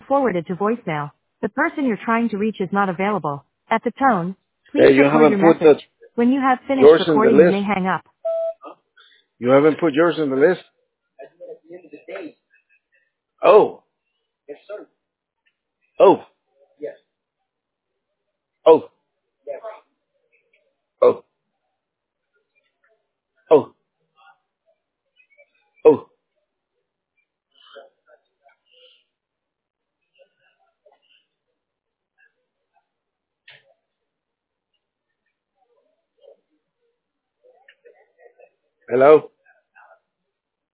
forwarded to voicemail. The person you're trying to reach is not available. At the tone, please Hey, you record haven't your put message. When you have finished yours in the recording, you list. may hang up. You haven't put yours in the list? Oh. Oh. Oh. Oh. Oh. Oh. Hello?